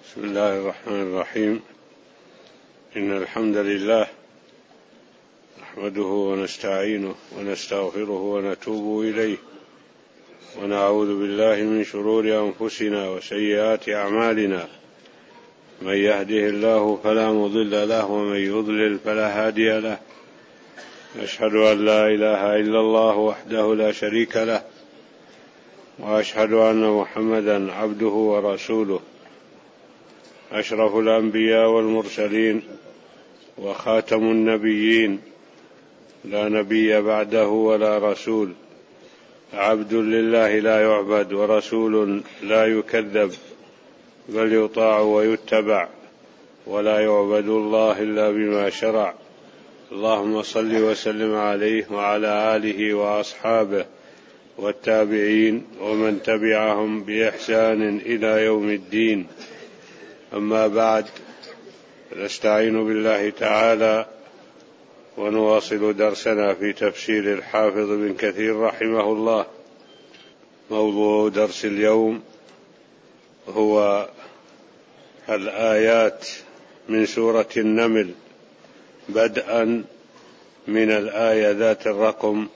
بسم الله الرحمن الرحيم. إن الحمد لله نحمده ونستعينه ونستغفره ونتوب إليه، ونعوذ بالله من شرور أنفسنا وسيئات أعمالنا. من يهده الله فلا مضل له، ومن يضلل فلا هادي له. أشهد أن لا إله إلا الله وحده لا شريك له، وأشهد أن محمدا عبده ورسوله، أشرف الأنبياء والمرسلين وخاتم النبيين، لا نبي بعده ولا رسول، عبد لله لا يعبد ورسول لا يكذب، بل يطاع ويتبع، ولا يعبد الله إلا بما شرع. اللهم صل وسلم عليه وعلى آله وأصحابه والتابعين ومن تبعهم بإحسان إلى يوم الدين. أما بعد، نستعين بالله تعالى ونواصل درسنا في تفسير الحافظ بن كثير رحمه الله. موضوع درس اليوم هو الآيات من سورة النمل، بدءا من الآية ذات الرقم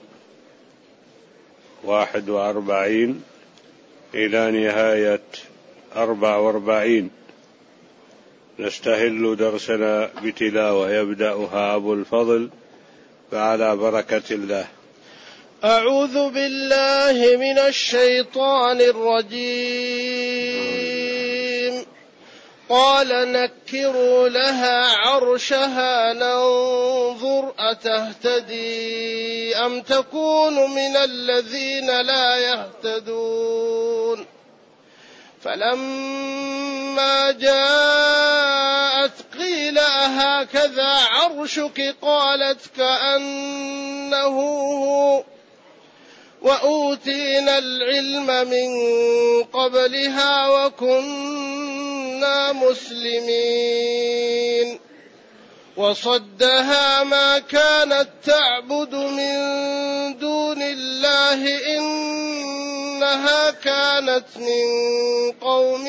41 إلى نهاية 44. نستهل درسنا بتلاوة يبدأها أبو الفضل، فعلى بركة الله. أعوذ بالله من الشيطان الرجيم. قال نكروا لها عرشها ننظر أتهتدي أم تكون من الذين لا يهتدون. فلما جاءت قيل أهكذا عرشك قالت كأنه هو، وأوتينا العلم من قبلها وكنا مسلمين. وصدها ما كانت تعبد من دون الله إنها كانت من قوم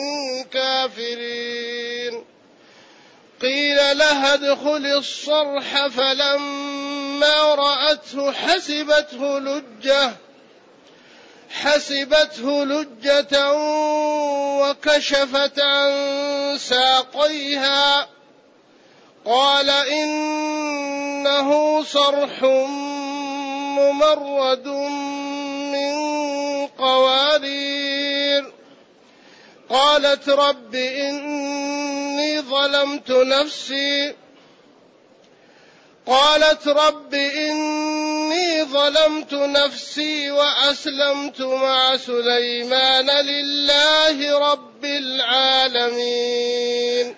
كافرين. قيل لها ادخل الصرح فلما رأته حسبته لجة وكشفت عن ساقيها قال إنه صرح ممرد من قوارير. قالت رب إني ظلمت نفسي وأسلمت مع سليمان لله رب العالمين.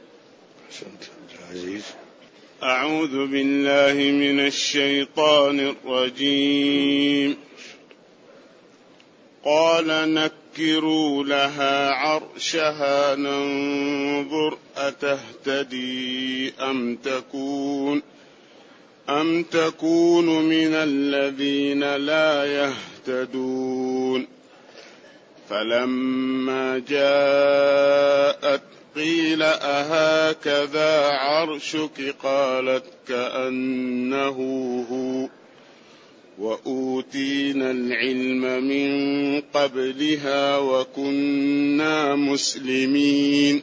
أعوذ بالله من الشيطان الرجيم. قال نكروا لها عرشها ننظر أتهتدي أم تكون من الذين لا يهتدون. فلما جاءت قيل أهكذا عرشك قالت كأنه هو، وأوتينا العلم من قبلها وكنا مسلمين.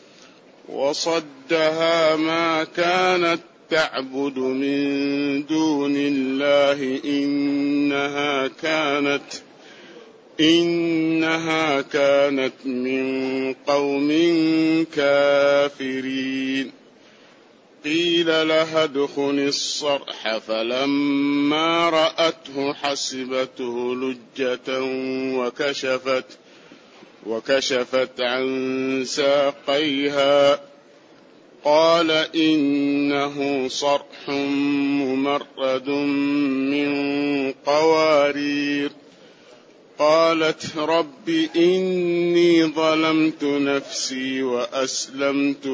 وصدها ما كانت تعبد من دون الله إنها كانت من قوم كافرين. قيل لها ادخل الصرح فلما رأته حسبته لجة وكشفت عن ساقيها قال إنه صرح ممرد من قوارير. قالت رب إني ظلمت نفسي وأسلمت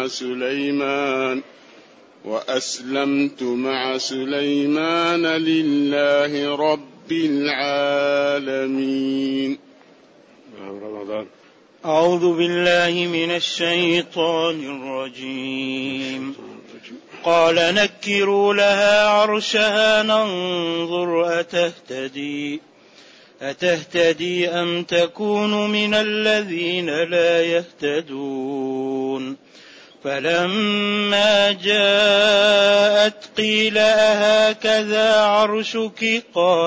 مع سليمان لله رب العالمين. رمضان أعوذ بالله من الشيطان الرجيم. قال نكروا لها عرشها ننظر أتهتدي أم تكون من الذين لا يهتدون. فلما جاءت قيل أهكذا عرشك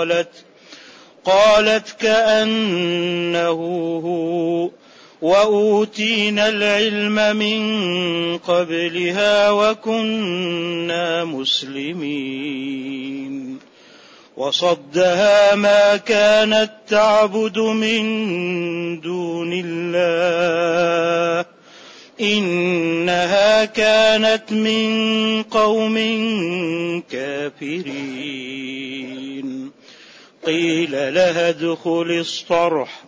قالت كأنه هو وأوتينا العلم من قبلها وكنا مسلمين. وصدها ما كانت تعبد من دون الله إنها كانت من قوم كافرين. قيل لها ادخل الصرح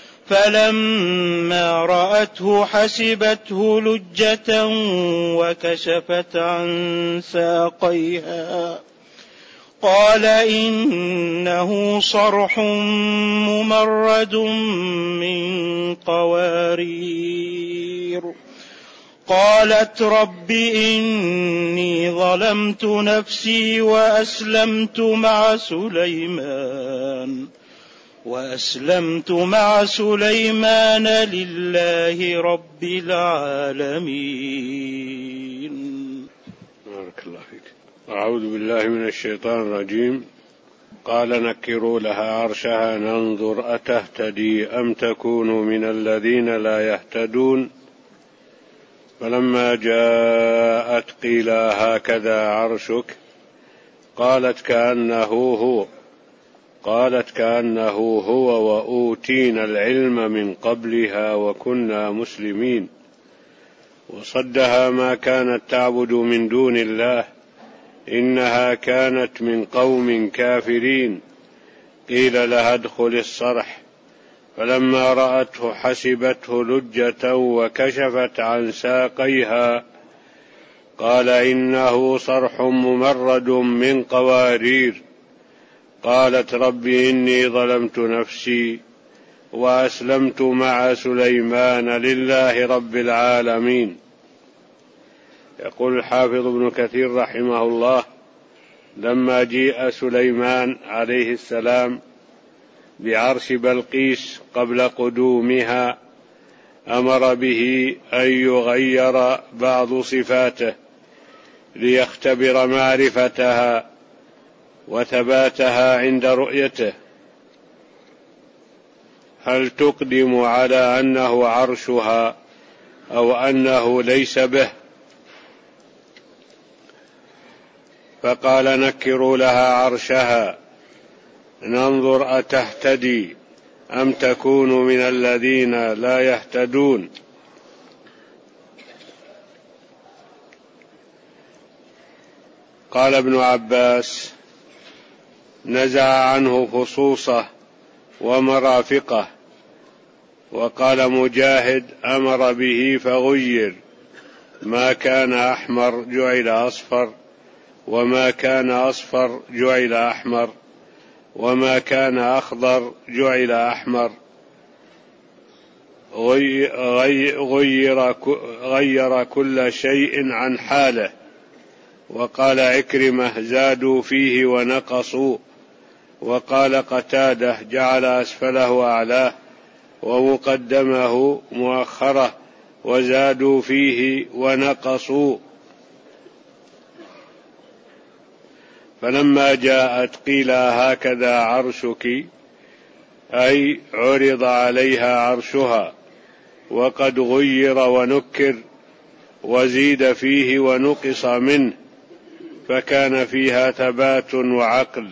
فلما رأته حسبته لجة وكشفت عن ساقيها قال إنه صرح ممرد من قوارير. قالت رب إني ظلمت نفسي وأسلمت مع سليمان لله رب العالمين. بارك الله فيك. أعوذ بالله من الشيطان الرجيم. قال نكروا لها عرشها ننظر أتهتدي أم تكون من الذين لا يهتدون. فلما جاءت قيل هكذا عرشك قالت كأنه هو وأوتينا العلم من قبلها وكنا مسلمين. وصدها ما كانت تعبد من دون الله إنها كانت من قوم كافرين. قيل لها ادخل الصرح فلما رأته حسبته لجة وكشفت عن ساقيها قال إنه صرح ممرد من قوارير. قالت رب إني ظلمت نفسي وأسلمت مع سليمان لله رب العالمين. يقول الحافظ ابن كثير رحمه الله: لما جيء سليمان عليه السلام بعرش بلقيس قبل قدومها أمر به أن يغير بعض صفاته ليختبر معرفتها وثباتها عند رؤيته، هل تقدم على أنه عرشها أو أنه ليس به. فقال نكروا لها عرشها ننظر أتهتدي أم تكون من الذين لا يهتدون. قال ابن عباس: نزع عنه فصوصه ومرافقه. وقال مجاهد: أمر به فغير، ما كان أحمر جعل أصفر، وما كان أصفر جعل أحمر، وما كان أخضر جعل أحمر. غير كل شيء عن حاله. وقال عكرمة: زادوا فيه ونقصوا. وقال قتادة: جعل أسفله أعلاه ومقدمه مؤخره وزادوا فيه ونقصوا. فلما جاءت قيل هكذا عرشك، أي عرض عليها عرشها وقد غير ونكر وزيد فيه ونقص منه، فكان فيها ثبات وعقل،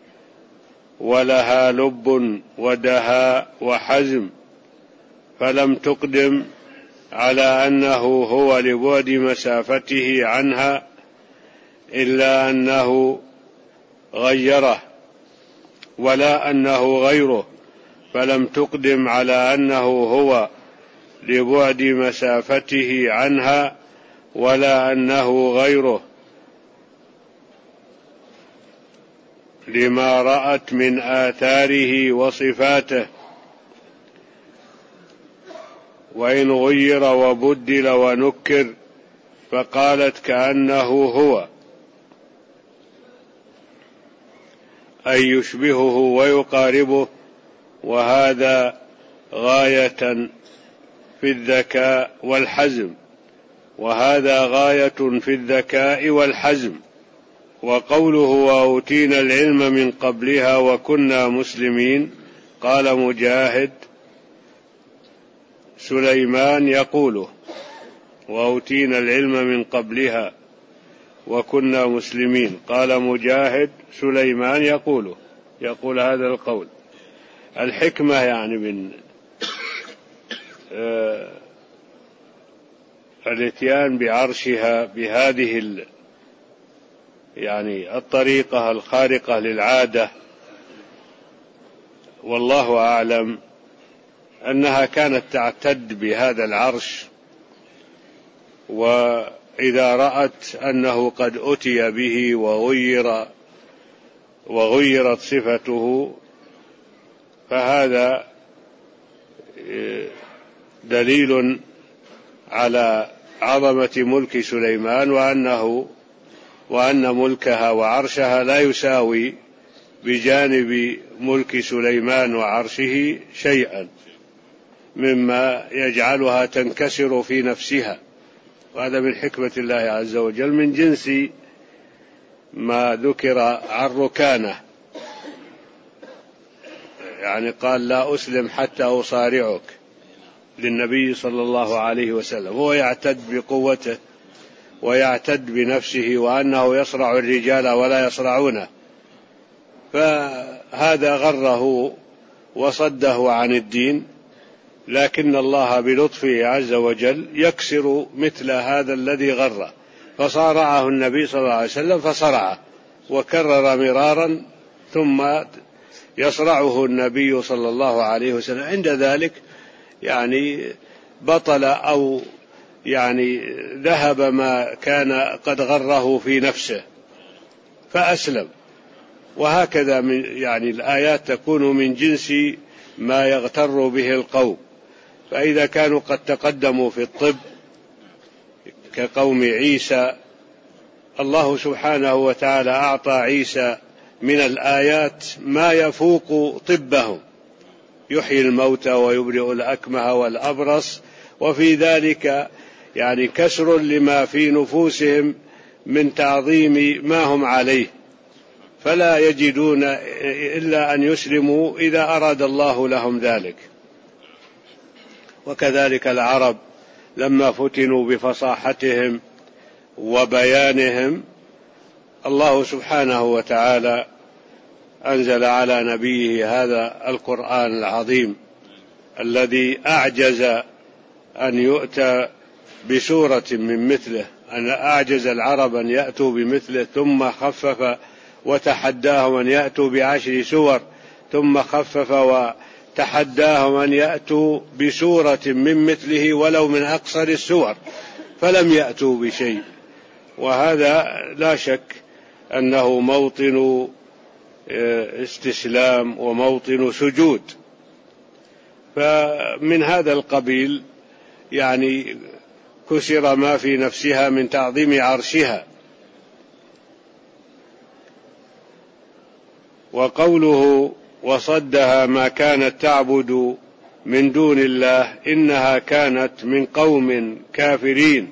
ولها لب ودهاء وحزم، فلم تقدم على أنه هو لبعد مسافته عنها، إلا أنه غيره، ولا أنه غيره، فلم تقدم على أنه هو لبعد مسافته عنها، ولا أنه غيره، لما رأت من آثاره وصفاته. وإن غير وبدل ونكر فقالت كأنه هو، أي يشبهه ويقاربه، وهذا غاية في الذكاء والحزم، وهذا غاية في الذكاء والحزم. وقوله وأوتينا العلم من قبلها وكنا مسلمين، قال مجاهد سليمان يقوله، وأوتينا العلم من قبلها وكنا مسلمين، قال مجاهد سليمان يقوله، يقول هذا القول. الحكمة يعني من الاتيان بعرشها بهذه يعني الطريقة الخارقة للعادة، والله أعلم، أنها كانت تعتد بهذا العرش، وإذا رأت أنه قد أتي به وغيرت صفته فهذا دليل على عظمة ملك سليمان، وأن ملكها وعرشها لا يساوي بجانب ملك سليمان وعرشه شيئا مما يجعلها تنكسر في نفسها، وهذا من حكمة الله عز وجل، من جنس ما ذكر عن ركانة، يعني قال لا أسلم حتى أصارعك للنبي صلى الله عليه وسلم، هو يعتد بقوته ويعتد بنفسه وأنه يصرع الرجال ولا يصرعونه، فهذا غره وصده عن الدين، لكن الله بلطفه عز وجل يكسر مثل هذا الذي غره، فصارعه النبي صلى الله عليه وسلم فصرعه وكرر مرارا، ثم يصرعه النبي صلى الله عليه وسلم. عند ذلك يعني بطل أو يعني ذهب ما كان قد غره في نفسه فأسلم. وهكذا يعني الآيات تكون من جنس ما يغتر به القوم، فإذا كانوا قد تقدموا في الطب كقوم عيسى، الله سبحانه وتعالى أعطى عيسى من الآيات ما يفوق طبهم، يحيي الموتى ويبرئ الأكمه والأبرص، وفي ذلك يعني كسر لما في نفوسهم من تعظيم ما هم عليه، فلا يجدون إلا أن يسلموا إذا أراد الله لهم ذلك. وكذلك العرب لما فتنوا بفصاحتهم وبيانهم، الله سبحانه وتعالى أنزل على نبيه هذا القرآن العظيم الذي أعجز أن يؤتى بسورة من مثله، أن أعجز العرب أن يأتوا بمثله، ثم خفف وتحداهم أن يأتوا ب10 سور، ثم خفف وتحداهم أن يأتوا بسورة من مثله ولو من أقصر السور، فلم يأتوا بشيء. وهذا لا شك أنه موطن استسلام وموطن سجود. فمن هذا القبيل يعني كسر ما في نفسها من تعظيم عرشها. وقوله وصدها ما كانت تعبد من دون الله إنها كانت من قوم كافرين،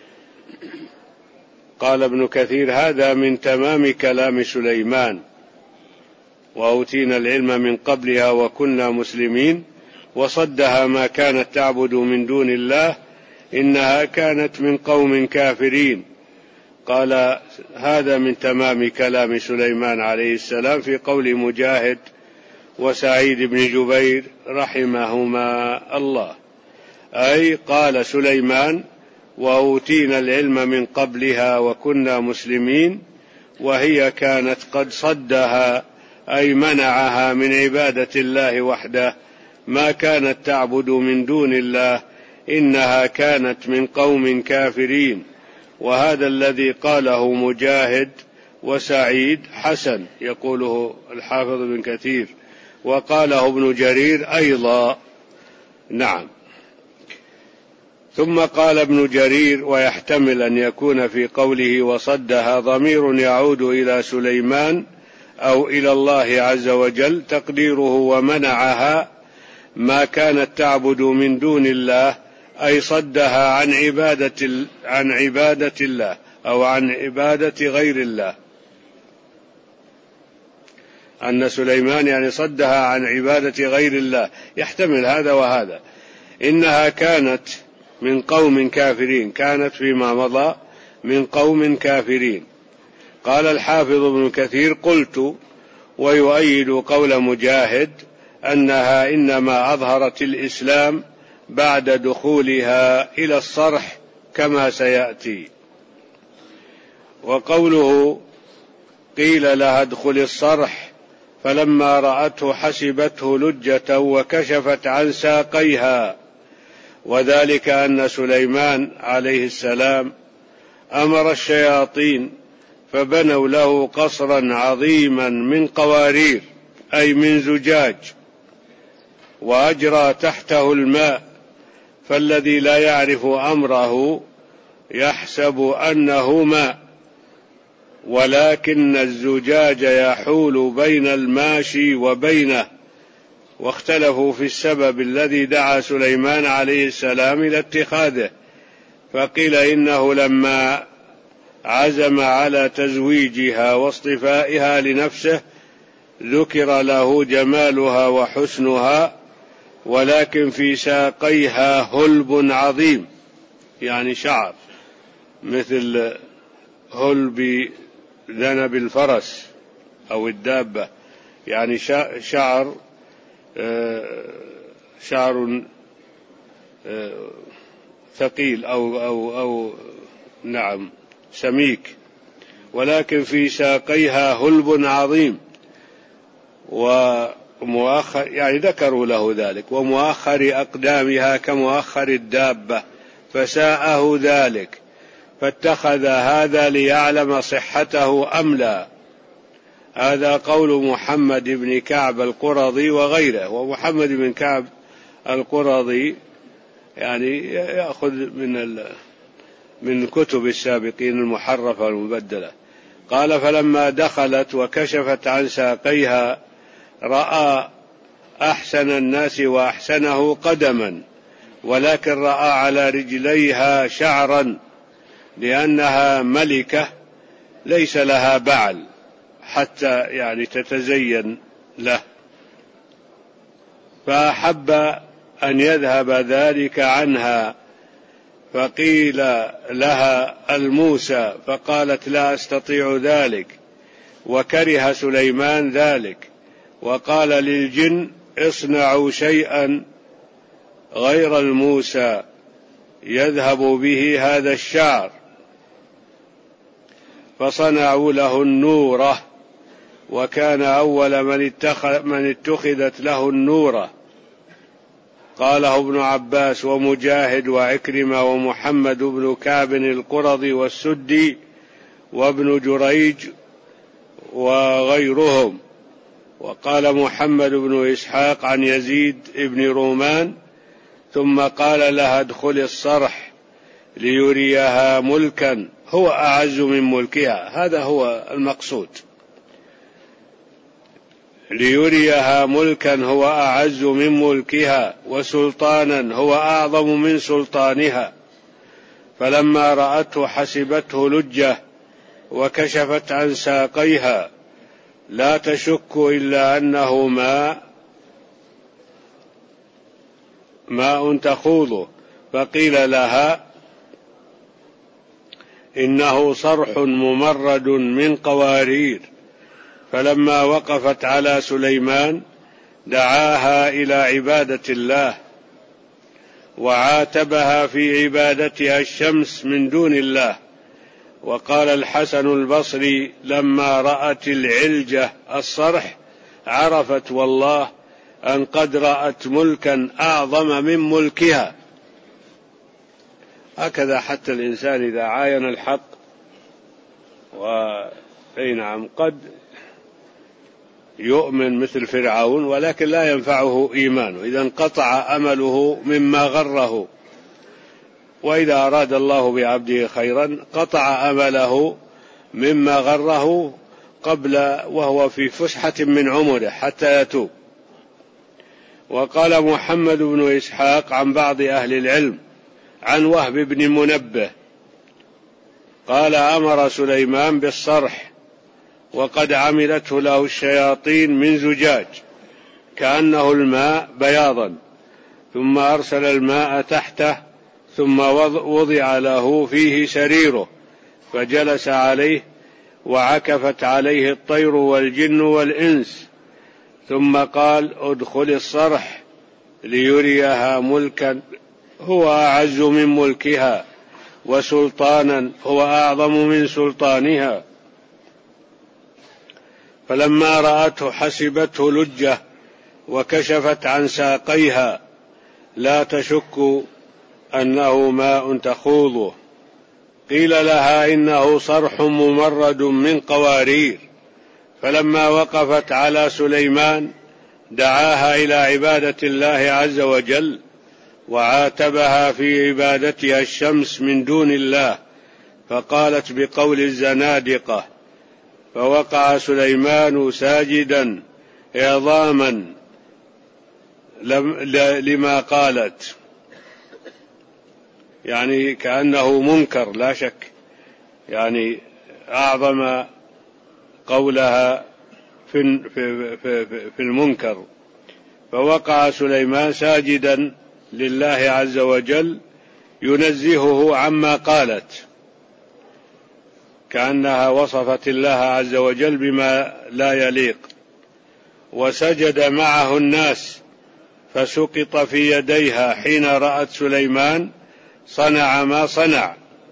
قال ابن كثير هذا من تمام كلام سليمان، وأوتينا العلم من قبلها وكنا مسلمين، وصدها ما كانت تعبد من دون الله إنها كانت من قوم كافرين، قال هذا من تمام كلام سليمان عليه السلام في قول مجاهد وسعيد بن جبير رحمهما الله، أي قال سليمان وأوتينا العلم من قبلها وكنا مسلمين، وهي كانت قد صدها أي منعها من عبادة الله وحده ما كانت تعبد من دون الله إنها كانت من قوم كافرين. وهذا الذي قاله مجاهد وسعيد حسن، يقوله الحافظ بن كثير، وقاله ابن جرير أيضا. نعم. ثم قال ابن جرير: ويحتمل أن يكون في قوله وصدها ضمير يعود إلى سليمان أو إلى الله عز وجل، تقديره ومنعها ما كانت تعبد من دون الله، أي صدها عن عبادة الله أو عن عبادة غير الله. أن سليمان يعني صدها عن عبادة غير الله، يحتمل هذا وهذا. إنها كانت من قوم كافرين، كانت فيما مضى من قوم كافرين. قال الحافظ ابن كثير: قلت ويؤيد قول مجاهد أنها إنما أظهرت الإسلام بعد دخولها إلى الصرح كما سيأتي. وقوله قيل لها ادخل الصرح فلما رأته حسبته لجة وكشفت عن ساقيها، وذلك أن سليمان عليه السلام أمر الشياطين فبنوا له قصرا عظيما من قوارير أي من زجاج، وأجرى تحته الماء، فالذي لا يعرف أمره يحسب أنه ماء، ولكن الزجاج يحول بين الماشي وبينه. واختلفوا في السبب الذي دعا سليمان عليه السلام إلى اتخاذه، فقيل إنه لما عزم على تزويجها واصطفائها لنفسه ذكر له جمالها وحسنها، ولكن في ساقيها هلب عظيم، يعني شعر مثل هلب ذنب الفرس أو الدابة، يعني شعر ثقيل أو نعم سميك، ولكن في ساقيها هلب عظيم. ومؤخر يعني ذكروا له ذلك، ومؤخر أقدامها كمؤخر الدابة، فساءه ذلك فاتخذ هذا ليعلم صحته أم لا. هذا قول محمد بن كعب القرظي وغيره. ومحمد بن كعب القرظي يعني يأخذ من كتب السابقين المحرفة والمبدلة. قال: فلما دخلت وكشفت عن ساقيها رأى أحسن الناس وأحسنه قدما، ولكن رأى على رجليها شعرا، لأنها ملكة ليس لها بعل حتى يعني تتزين له، فأحب أن يذهب ذلك عنها، فقيل لها الموسى، فقالت: لا أستطيع ذلك. وكره سليمان ذلك، وقال للجن: اصنعوا شيئا غير الموسى يذهب به هذا الشعر، فصنعوا له النورة، وكان أول من اتخذت له النورة. قاله ابن عباس ومجاهد وعكرمة ومحمد بن كعب القرظي والسدي وابن جريج وغيرهم. وقال محمد بن إسحاق عن يزيد بن رومان: ثم قال لها ادخل الصرح ليريها ملكا هو أعز من ملكها. هذا هو المقصود، ليريها ملكا هو أعز من ملكها، وسلطانا هو أعظم من سلطانها. فلما رأته حسبته لجة وكشفت عن ساقيها، لا تشك إلا أنه ماء تخوضه. فقيل لها: إنه صرح ممرد من قوارير. فلما وقفت على سليمان دعاها إلى عبادة الله، وعاتبها في عبادتها الشمس من دون الله. وقال الحسن البصري: لما رأت العلجة الصرح عرفت والله أن قد رأت ملكا أعظم من ملكها. هكذا حتى الإنسان إذا عاين الحق نعم قد يؤمن مثل فرعون، ولكن لا ينفعه إيمانه إذا انقطع أمله مما غره. وإذا أراد الله بعبده خيرا قطع أمله مما غره قبل وهو في فسحة من عمره حتى يتوب. وقال محمد بن إسحاق عن بعض أهل العلم عن وهب بن منبه قال أمر سليمان بالصرح وقد عملته له الشياطين من زجاج كأنه الماء بياضا، ثم أرسل الماء تحته ثم وضع له فيه سريره فجلس عليه وعكفت عليه الطير والجن والإنس، ثم قال ادخل الصرح ليريها ملكا هو أعز من ملكها وسلطانا هو أعظم من سلطانها. فلما رأته حسبته لجة وكشفت عن ساقيها لا تشك أنه ماء تخوضه. قيل لها إنه صرح ممرد من قوارير. فلما وقفت على سليمان دعاها إلى عبادة الله عز وجل وعاتبها في عبادتها الشمس من دون الله، فقالت بقول الزنادقة، فوقع سليمان ساجدا عظاما لما قالت، يعني كأنه منكر لا شك، يعني أعظم قولها في المنكر. فوقع سليمان ساجدا لله عز وجل ينزهه عما قالت، كأنها وصفت الله عز وجل بما لا يليق. وسجد معه الناس فسقط في يديها حين رأت سليمان صنع ما صنع.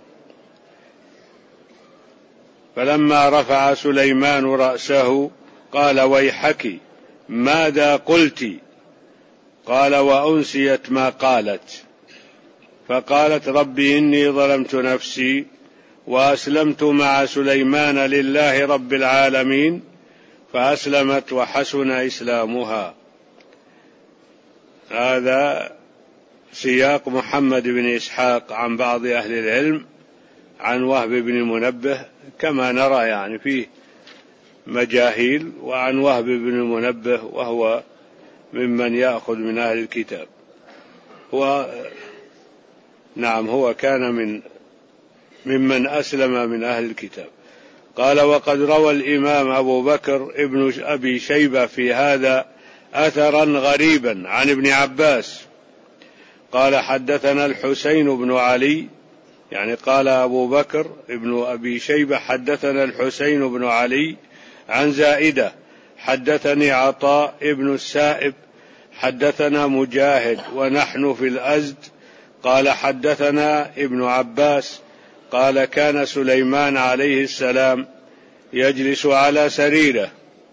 فلما رفع سليمان رأسه قال ويحك ماذا قلت؟ قال وأنسيت ما قالت. فقالت ربي إني ظلمت نفسي وأسلمت مع سليمان لله رب العالمين، فأسلمت وحسن إسلامها. هذا سياق محمد بن إسحاق عن بعض أهل العلم عن وهب بن منبه كما نرى، يعني فيه مجاهيل، وعن وهب بن منبه وهو ممن يأخذ من أهل الكتاب. هو كان ممن أسلم من أهل الكتاب. قال وقد روى الإمام أبو بكر ابن أبي شيبة في هذا أثرا غريبا عن ابن عباس قال حدثنا الحسين بن علي، يعني قال أبو بكر ابن أبي شيبة حدثنا الحسين بن علي عن زائدة حدثني عطاء ابن السائب حدثنا مجاهد ونحن في الأزد قال حدثنا ابن عباس قال كان سليمان عليه السلام يجلس على سريره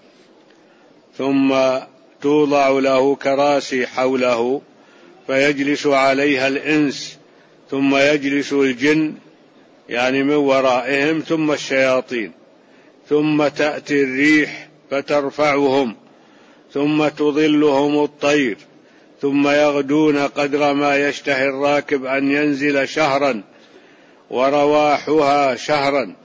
ثم توضع له كراسي حوله فيجلس عليها الإنس ثم يجلس الجن، يعني من ورائهم، ثم الشياطين، ثم تأتي الريح فترفعهم، ثم تظلهم الطير، ثم يغدون قدر ما يشتهي الراكب أن ينزل شهرا ورواحها شهرا،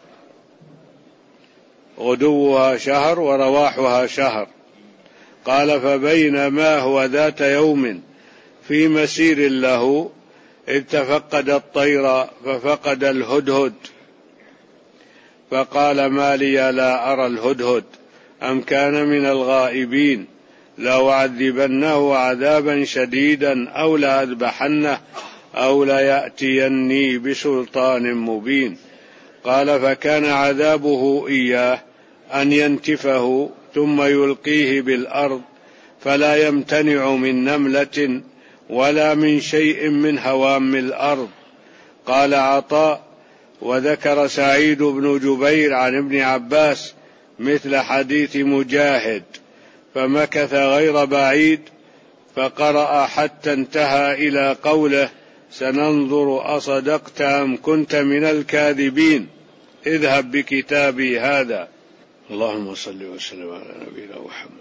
غدوها شهر ورواحها شهر. قال فبينما هو ذات يوم في مسير له إذ تفقد الطير ففقد الهدهد، فقال ما لي لا أرى الهدهد أم كان من الغائبين، لأعذبنه عذابا شديدا أو لأذبحنه أو ليأتيني بسلطان مبين. قال فكان عذابه إياه أن ينتفه ثم يلقيه بالأرض فلا يمتنع من نملة ولا من شيء من هوام الأرض. قال عطاء وذكر سعيد بن جبير عن ابن عباس مثل حديث مجاهد، فمكث غير بعيد فقرأ حتى انتهى إلى قوله سننظر أصدقت أم كنت من الكاذبين اذهب بكتابي هذا. اللهم صل وسلم على نبينا محمد.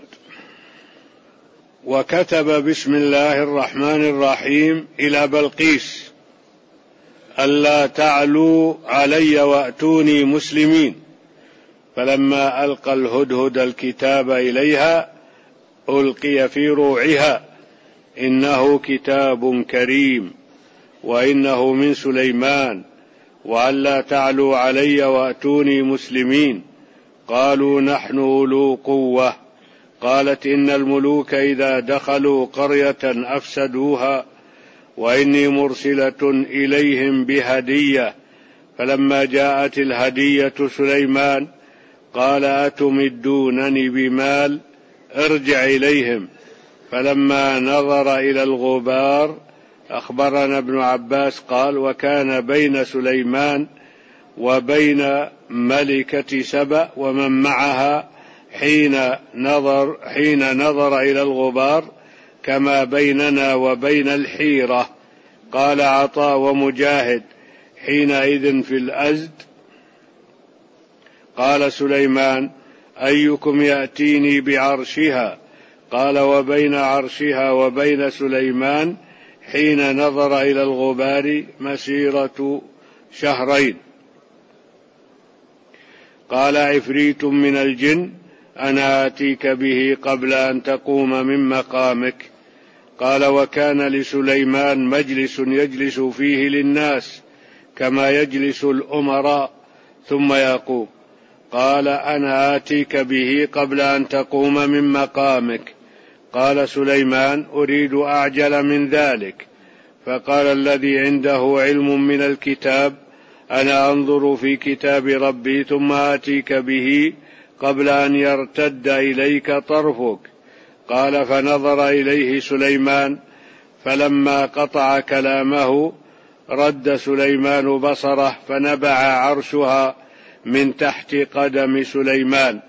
وكتب بسم الله الرحمن الرحيم إلى بلقيس ألا تعلوا علي وأتوني مسلمين. فلما ألقى الهدهد الكتاب إليها ألقي في روعها إنه كتاب كريم وإنه من سليمان وألا تعلوا علي وأتوني مسلمين. قالوا نحن أولو قوة. قالت إن الملوك إذا دخلوا قرية أفسدوها وإني مرسلة إليهم بهدية. فلما جاءت الهدية سليمان قال أتمدونني بمال ارجع إليهم. فلما نظر إلى الغبار أخبرنا ابن عباس قال وكان بين سليمان وبين ملكة سبأ ومن معها حين نظر إلى الغبار كما بيننا وبين الحيرة. قال عطاء ومجاهد حينئذ في الأزد. قال سليمان أيكم يأتيني بعرشها؟ قال وبين عرشها وبين سليمان حين نظر إلى الغبار مسيرة شهرين. قال عفريت من الجن أنا آتيك به قبل أن تقوم من مقامك. قال وكان لسليمان مجلس يجلس فيه للناس كما يجلس الأمراء ثم يقوم. قال أنا آتيك به قبل أن تقوم من مقامك. قال سليمان أريد أعجل من ذلك. فقال الذي عنده علم من الكتاب أنا أنظر في كتاب ربي ثم آتيك به قبل أن يرتد إليك طرفك. قال فنظر إليه سليمان فلما قطع كلامه رد سليمان بصره فنبع عرشها من تحت قدم سليمان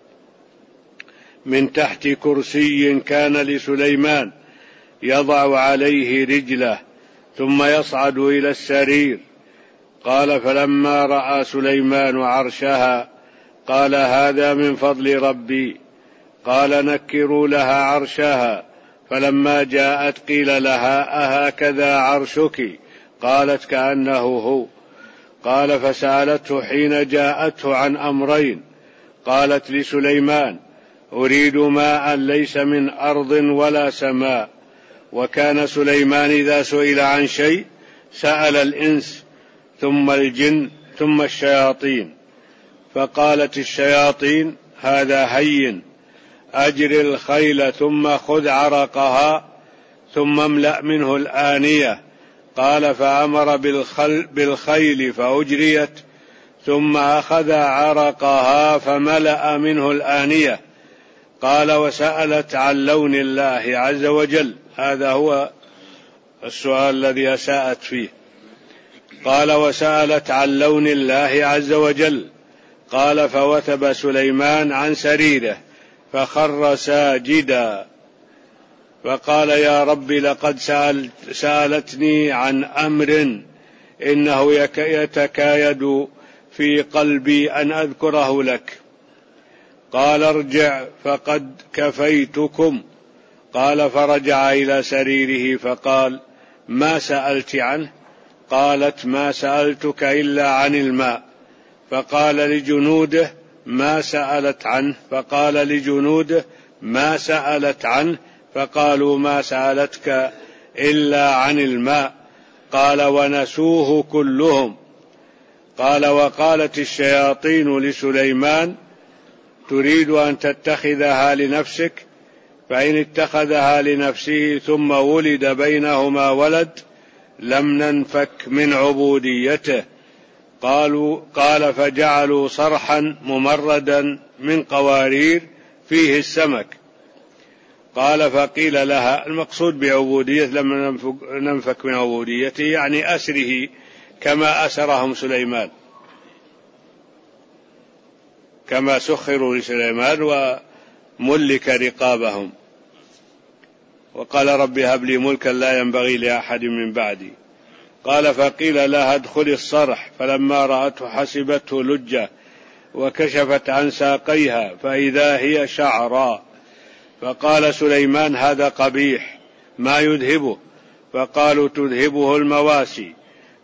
من تحت كرسي كان لسليمان يضع عليه رجله ثم يصعد إلى السرير. قال فلما رأى سليمان عرشها قال هذا من فضل ربي. قال نكروا لها عرشها. فلما جاءت قيل لها أهكذا عرشك؟ قالت كأنه هو. قال فسألته حين جاءته عن أمرين. قالت لسليمان أريد ماء ليس من أرض ولا سماء. وكان سليمان إذا سئل عن شيء سأل الإنس ثم الجن ثم الشياطين. فقالت الشياطين هذا هين أجر الخيل ثم خذ عرقها ثم املأ منه الآنية. قال فأمر بالخيل فأجريت ثم أخذ عرقها فملأ منه الآنية. قال وسألت عن لون الله عز وجل. هذا هو السؤال الذي أساءت فيه. قال وسألت عن لون الله عز وجل. قال فوثب سليمان عن سريره فخر ساجدا فقال يا رب لقد سألتني عن أمر إنه يتكايد في قلبي أن أذكره لك. قال ارجع فقد كفيتكم. قال فرجع إلى سريره فقال ما سألت عنه؟ قالت ما سألتك إلا عن الماء. فقال لجنوده ما سألت عنه؟ فقال لجنوده ما سألت عنه؟ فقالوا ما سألتك إلا عن الماء. قال ونسوه كلهم. قال وقالت الشياطين لسليمان تريد أن تتخذها لنفسك؟ فإن اتخذها لنفسه ثم ولد بينهما ولد لم ننفك من عبوديته. قال فجعلوا صرحا ممردا من قوارير فيه السمك. قال فقيل لها المقصود بعبودية لم ننفك من عبوديته يعني أسره كما أسرهم سليمان كما سخروا لسليمان وملك رقابهم. وقال رب هب لي ملكا لا ينبغي لأحد من بعدي. قال فقيل لها ادخلي الصرح. فلما رأته حسبته لجة وكشفت عن ساقيها فإذا هي شعراء. فقال سليمان هذا قبيح ما يذهبه. فقالوا تذهبه المواسي.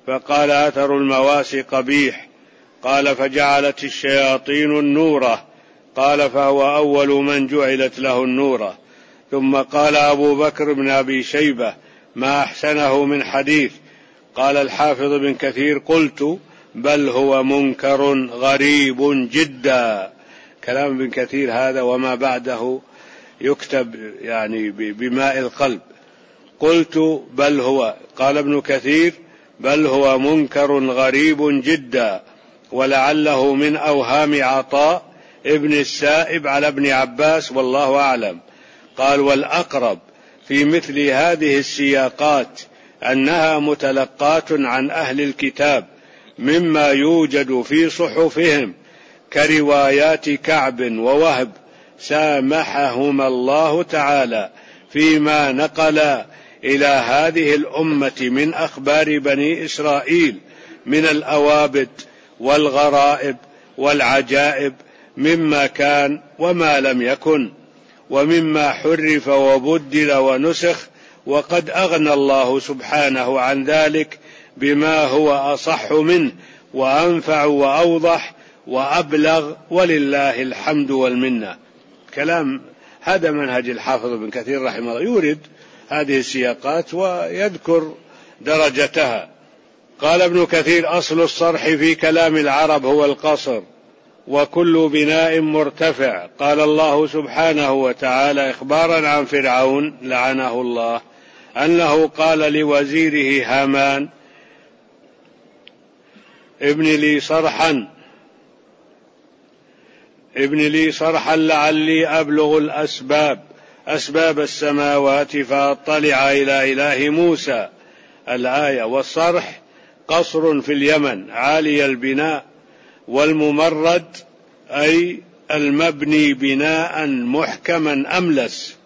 فقال أثر المواسي قبيح. قال فجعلت الشياطين النورة. قال فهو أول من جعلت له النورة. ثم قال أبو بكر بن أبي شيبة ما أحسنه من حديث. قال الحافظ بن كثير قلت بل هو منكر غريب جدا. كلام ابن كثير هذا وما بعده يكتب يعني بماء القلب. قلت بل هو، قال ابن كثير بل هو منكر غريب جدا، ولعله من أوهام عطاء ابن السائب على ابن عباس والله أعلم. قال والأقرب في مثل هذه السياقات أنها متلقاة عن أهل الكتاب مما يوجد في صحفهم كروايات كعب ووهب سامحهما الله تعالى فيما نقل إلى هذه الأمة من أخبار بني إسرائيل من الأوابد والغرائب والعجائب مما كان وما لم يكن، ومما حرف وبدل ونسخ، وقد أغنى الله سبحانه عن ذلك بما هو أصح منه وأنفع وأوضح وأبلغ، ولله الحمد والمنة. كلام هذا منهج الحافظ بن كثير رحمه الله، يورد هذه السياقات ويذكر درجتها. قال ابن كثير أصل الصرح في كلام العرب هو القصر وكل بناء مرتفع. قال الله سبحانه وتعالى إخبارا عن فرعون لعنه الله أنه قال لوزيره هامان ابن لي صرحا لعلي أبلغ أسباب السماوات فأطلع إلى إله موسى. الآية. والصرح قصر في اليمن عالي البناء، والممرد أي المبني بناء محكما أملس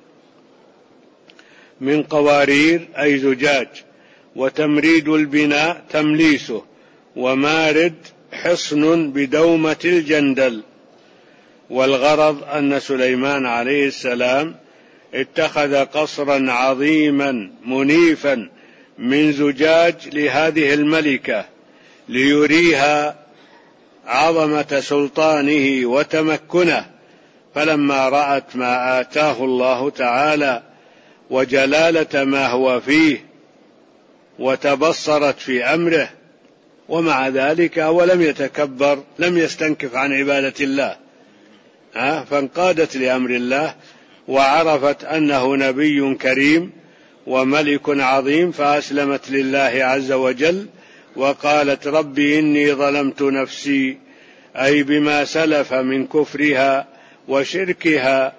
من قوارير أي زجاج، وتمريد البناء تمليسه، ومارد حصن بدومة الجندل. والغرض أن سليمان عليه السلام اتخذ قصرا عظيما منيفا من زجاج لهذه الملكة ليريها عظمة سلطانه وتمكنه، فلما رأت ما آتاه الله تعالى وجلالة ما هو فيه وتبصرت في أمره، ومع ذلك ولم يتكبر، لم يستنكف عن عبادة الله، فانقادت لأمر الله وعرفت أنه نبي كريم وملك عظيم، فأسلمت لله عز وجل وقالت ربي إني ظلمت نفسي، أي بما سلف من كفرها وشركها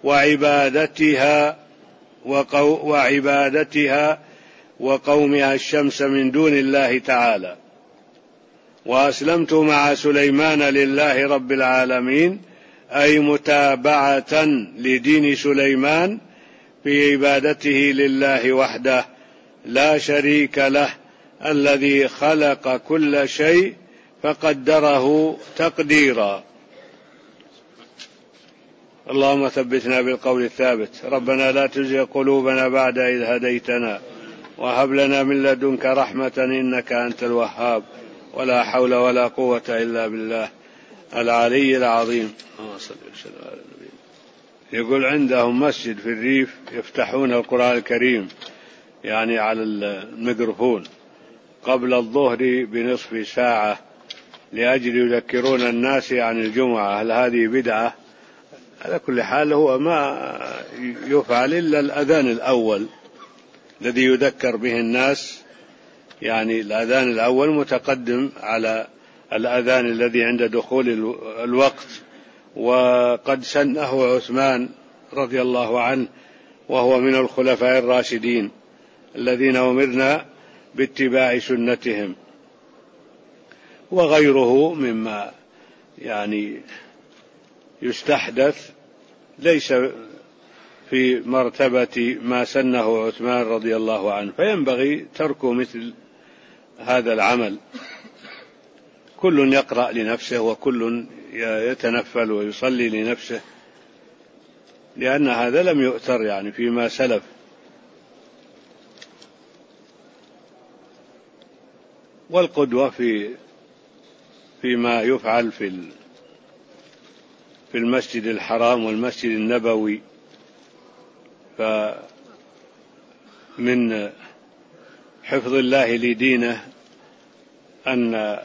وعبادتها وقومها الشمس من دون الله تعالى. وأسلمت مع سليمان لله رب العالمين، أي متابعة لدين سليمان في عبادته لله وحده لا شريك له، الذي خلق كل شيء فقدره تقديرا. اللهم ثبتنا بالقول الثابت. ربنا لا تزغ قلوبنا بعد إذ هديتنا وهب لنا من لدنك رحمة إنك أنت الوهاب. ولا حول ولا قوة إلا بالله العلي العظيم. يقول عندهم مسجد في الريف يفتحون القرآن الكريم يعني على الميكروفون قبل الظهر بنصف ساعة لأجل يذكرون الناس عن الجمعة. هل هذه بدعة؟ على كل حال هو ما يفعل إلا الأذان الأول الذي يذكر به الناس، يعني الأذان الأول متقدم على الأذان الذي عند دخول الوقت، وقد سنه عثمان رضي الله عنه وهو من الخلفاء الراشدين الذين أمرنا باتباع سنتهم. وغيره مما يعني يستحدث ليس في مرتبة ما سنه عثمان رضي الله عنه، فينبغي ترك مثل هذا العمل. كل يقرأ لنفسه وكل يتنفل ويصلي لنفسه، لأن هذا لم يؤثر يعني فيما سلف. والقدوة فيما يفعل في المسجد الحرام والمسجد النبوي. فمن حفظ الله لدينه أن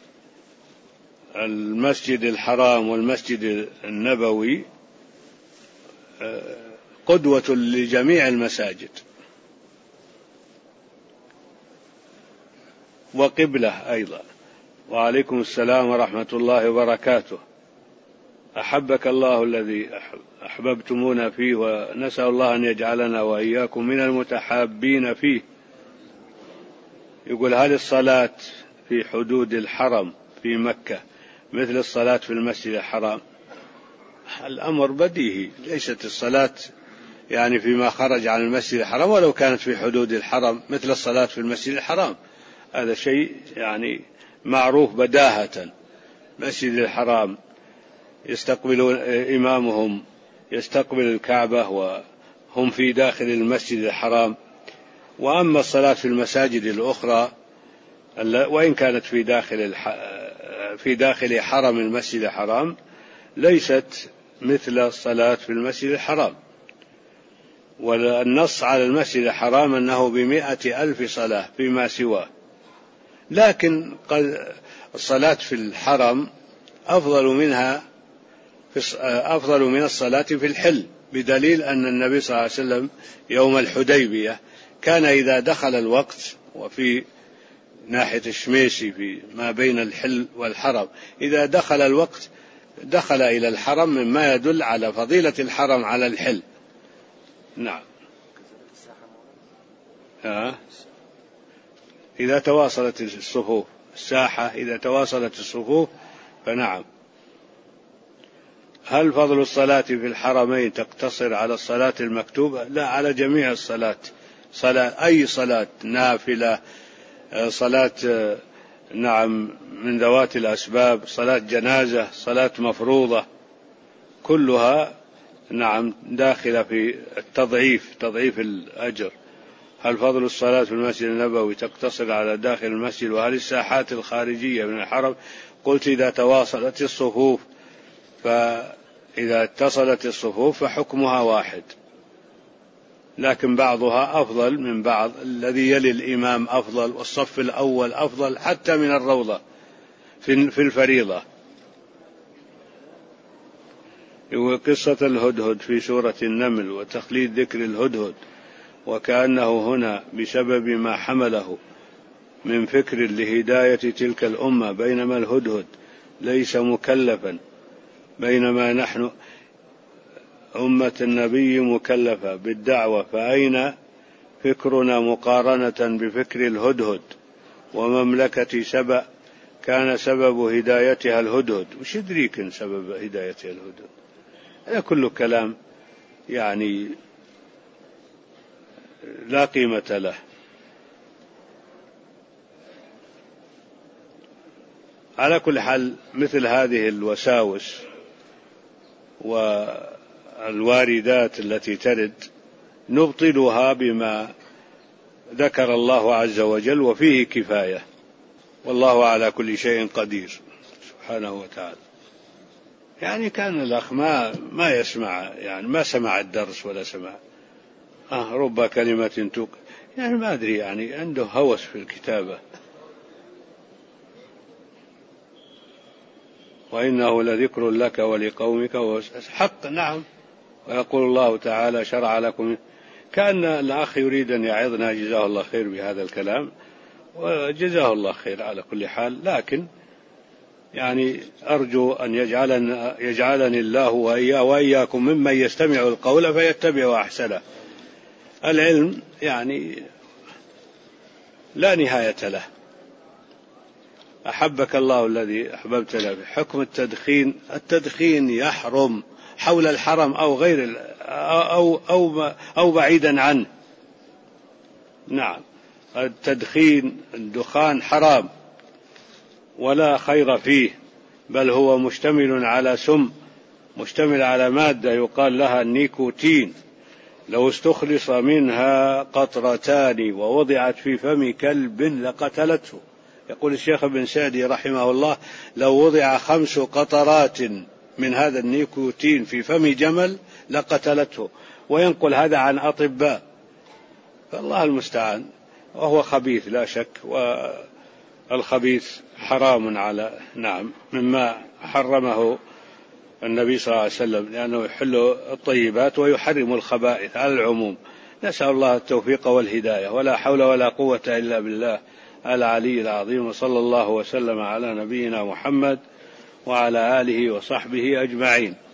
المسجد الحرام والمسجد النبوي قدوة لجميع المساجد وقبلة أيضا. وعليكم السلام ورحمة الله وبركاته. أحبك الله الذي أحببتمونا فيه، ونسأل الله أن يجعلنا وإياكم من المتحابين فيه. يقول: هل الصلاة في حدود الحرم في مكة مثل الصلاة في المسجد الحرام؟ الأمر بديهي، ليست الصلاة يعني فيما خرج عن المسجد الحرام ولو كانت في حدود الحرم مثل الصلاة في المسجد الحرام، هذا شيء يعني معروف بداهة. مسجد الحرام يستقبلون إمامهم يستقبل الكعبة وهم في داخل المسجد الحرام. وأما الصلاة في المساجد الأخرى وإن كانت في داخل حرم المسجد الحرام ليست مثل الصلاة في المسجد الحرام. والنص على المسجد الحرام أنه ب100,000 صلاة فيما سواه، لكن الصلاة في الحرم أفضل من الصلاة في الحل، بدليل أن النبي صلى الله عليه وسلم يوم الحديبية كان إذا دخل الوقت، وفي ناحية الشميسي في ما بين الحل والحرم، إذا دخل الوقت دخل إلى الحرم، مما يدل على فضيلة الحرم على الحل. نعم. إذا تواصلت الصفوف، الساحة إذا تواصلت الصفوف فنعم. هل فضل الصلاة في الحرمين تقتصر على الصلاة المكتوبة؟ لا، على جميع الصلاة. أي صلاة نافلة، صلاة نعم من ذوات الأسباب، صلاة جنازة، صلاة مفروضة، كلها نعم داخلة في تضعيف الأجر. هل فضل الصلاة في المسجد النبوي تقتصر على داخل المسجد؟ وهل الساحات الخارجية من الحرم؟ قلت إذا تواصلت الصفوف، فإذا اتصلت الصفوف فحكمها واحد، لكن بعضها أفضل من بعض. الذي يلي الإمام أفضل، والصف الأول أفضل حتى من الروضة في الفريضة. وقصة الهدهد في سورة النمل وتخليد ذكر الهدهد، وكأنه هنا بسبب ما حمله من فكر لهداية تلك الأمة، بينما الهدهد ليس مكلفا، بينما نحن أمة النبي مكلفة بالدعوة، فأين فكرنا مقارنة بفكر الهدهد؟ ومملكة سبأ كان سبب هدايتها الهدهد، وش يدريك سبب هدايتها الهدهد؟ هذا كله كلام يعني لا قيمة له. على كل حال مثل هذه الوساوس والواردات التي ترد نبطلها بما ذكر الله عز وجل، وفيه كفاية، والله على كل شيء قدير سبحانه وتعالى. يعني كان الأخ ما يسمع، يعني ما سمع الدرس ولا سمع رب كلمة يعني ما أدري، يعني عنده هوس في الكتابة. وإنه لذكر لك ولقومك حق. نعم. ويقول الله تعالى شرع لكم. كأن الأخ يريد أن يعظنا، جزاه الله خير بهذا الكلام، وجزاه الله خير على كل حال. لكن يعني أرجو أن يجعلني الله وإياكم ممن يستمع القول فيتبع أحسنه. العلم يعني لا نهاية له. أحبك الله الذي أحببتنا. في حكم التدخين يحرم حول الحرم أو غير أو بعيدا عنه. نعم، الدخان حرام ولا خير فيه، بل هو مشتمل على سم، مشتمل على مادة يقال لها النيكوتين، لو استخلص منها قطرتان ووضعت في فم كلب لقتلته. يقول الشيخ ابن سعدي رحمه الله: لو وضع 5 قطرات من هذا النيكوتين في فم جمل لقتلته. وينقل هذا عن أطباء، فالله المستعان. وهو خبيث لا شك، والخبيث حرام على مما حرمه النبي صلى الله عليه وسلم، لأنه يحل الطيبات ويحرم الخبائث على العموم. نسأل الله التوفيق والهداية، ولا حول ولا قوة إلا بالله العلي العظيم. وصلى الله وسلم على نبينا محمد وعلى آله وصحبه أجمعين.